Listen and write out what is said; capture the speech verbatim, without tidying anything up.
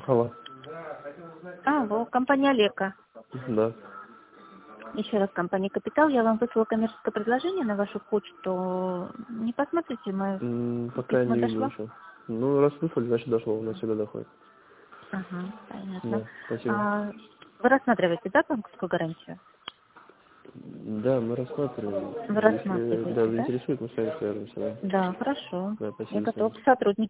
Алло. Алло, компания Олега. Да. Еще раз, компания Капитал. Я вам выслала коммерческое предложение на вашу почту. Не посмотрите мое М, Пока я письмо не видел дошло? еще. Ну, раз выслали, значит дошло. У нас всегда доходит. Ага, понятно. Да, спасибо. А, вы рассматриваете, да, банковскую гарантию? Да, мы рассматриваем. Вы Если да, рассматриваете, да? заинтересует, мы с вами свяжемся. Да, Да, хорошо. да Я спасибо. До готов свидания. сотрудничать.